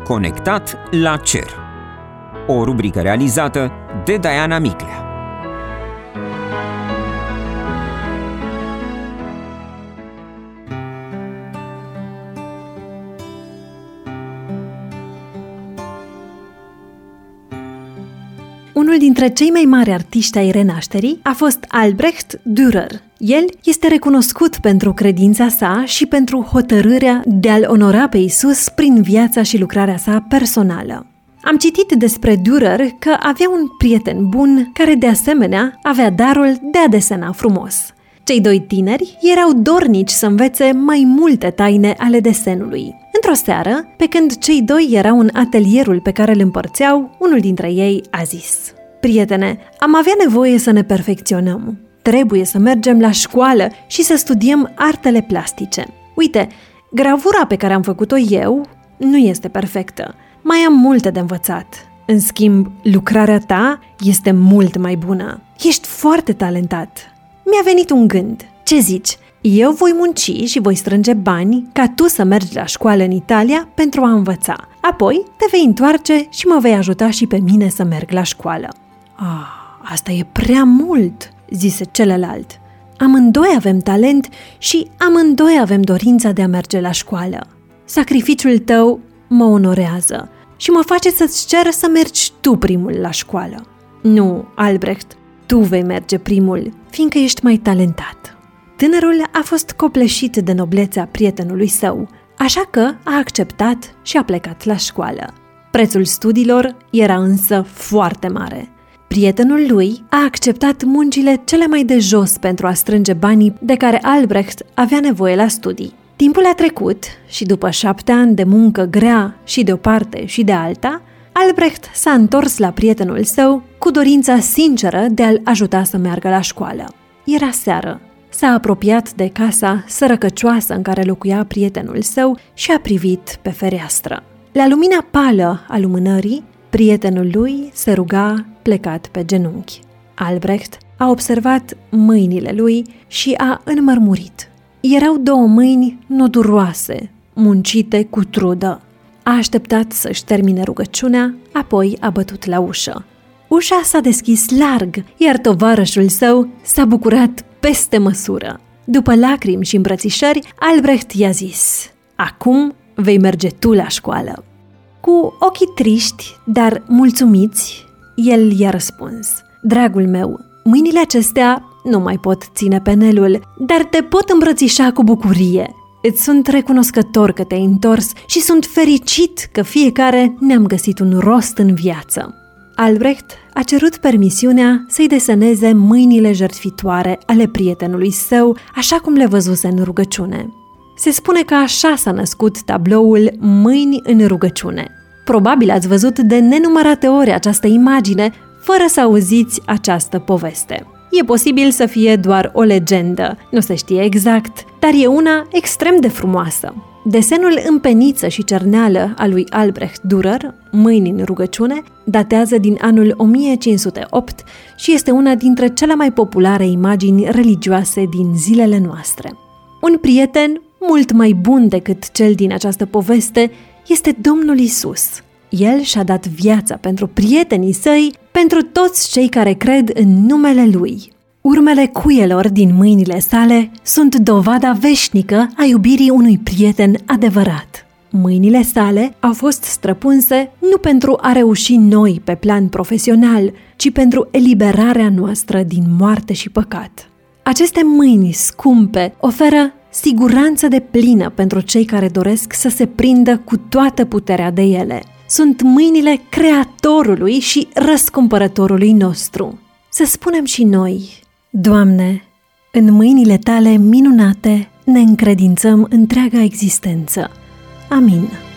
Conectat la cer. O rubrică realizată de Diana Miclea. Unul dintre cei mai mari artiști ai renașterii a fost Albrecht Dürer. El este recunoscut pentru credința sa și pentru hotărârea de a-L onora pe Iisus prin viața și lucrarea sa personală. Am citit despre Dürer că avea un prieten bun care de asemenea avea darul de a desena frumos. Cei doi tineri erau dornici să învețe mai multe taine ale desenului. Într-o seară, pe când cei doi erau în atelierul pe care îl împărțeau, unul dintre ei a zis: „Prietene, am avea nevoie să ne perfecționăm. Trebuie să mergem la școală și să studiem artele plastice. Uite, gravura pe care am făcut-o eu nu este perfectă. Mai am multe de învățat. În schimb, lucrarea ta este mult mai bună. Ești foarte talentat. Mi-a venit un gând. Ce zici? Eu voi munci și voi strânge bani ca tu să mergi la școală în Italia pentru a învăța. Apoi te vei întoarce și mă vei ajuta și pe mine să merg la școală." Asta e prea mult," zise celălalt. „Amândoi avem talent și amândoi avem dorința de a merge la școală. Sacrificiul tău mă onorează și mă face să-ți cer să mergi tu primul la școală." „Nu, Albrecht, tu vei merge primul, fiindcă ești mai talentat." Tânărul a fost copleșit de noblețea prietenului său, așa că a acceptat și a plecat la școală. Prețul studiilor era însă foarte mare. Prietenul lui a acceptat muncile cele mai de jos pentru a strânge banii de care Albrecht avea nevoie la studii. Timpul a trecut și după 7 ani de muncă grea și de o parte și de alta, Albrecht s-a întors la prietenul său cu dorința sinceră de a-l ajuta să meargă la școală. Era seară. S-a apropiat de casa sărăcăcioasă în care locuia prietenul său și a privit pe fereastră. La lumina pală a lumânării, prietenul lui se ruga plecat pe genunchi. Albrecht a observat mâinile lui și a înmărmurit. Erau 2 mâini noduroase, muncite cu trudă. A așteptat să-și termine rugăciunea, apoi a bătut la ușă. Ușa s-a deschis larg, iar tovarășul său s-a bucurat peste măsură. După lacrimi și îmbrățișări, Albrecht i-a zis: „Acum vei merge tu la școală." Cu ochii triști, dar mulțumiți, el i-a răspuns: „Dragul meu, mâinile acestea nu mai pot ține penelul, dar te pot îmbrățișa cu bucurie. Îți sunt recunoscător că te-ai întors și sunt fericit că fiecare ne-am găsit un rost în viață." Albrecht a cerut permisiunea să-i deseneze mâinile jertfitoare ale prietenului său, așa cum le văzuse în rugăciune. Se spune că așa s-a născut tabloul Mâini în rugăciune. Probabil ați văzut de nenumărate ori această imagine, fără să auziți această poveste. E posibil să fie doar o legendă, nu se știe exact, dar e una extrem de frumoasă. Desenul în peniță și cerneală al lui Albrecht Dürer, Mâini în rugăciune, datează din anul 1508 și este una dintre cele mai populare imagini religioase din zilele noastre. Un prieten mult mai bun decât cel din această poveste este Domnul Iisus. El și-a dat viața pentru prietenii săi, pentru toți cei care cred în numele Lui. Urmele cuielor din mâinile sale sunt dovada veșnică a iubirii unui prieten adevărat. Mâinile sale au fost străpunse nu pentru a reuși noi pe plan profesional, ci pentru eliberarea noastră din moarte și păcat. Aceste mâini scumpe oferă siguranță deplină pentru cei care doresc să se prindă cu toată puterea de ele. Sunt mâinile Creatorului și Răscumpărătorului nostru. Să spunem și noi: „Doamne, în mâinile Tale minunate ne încredințăm întreaga existență. Amin."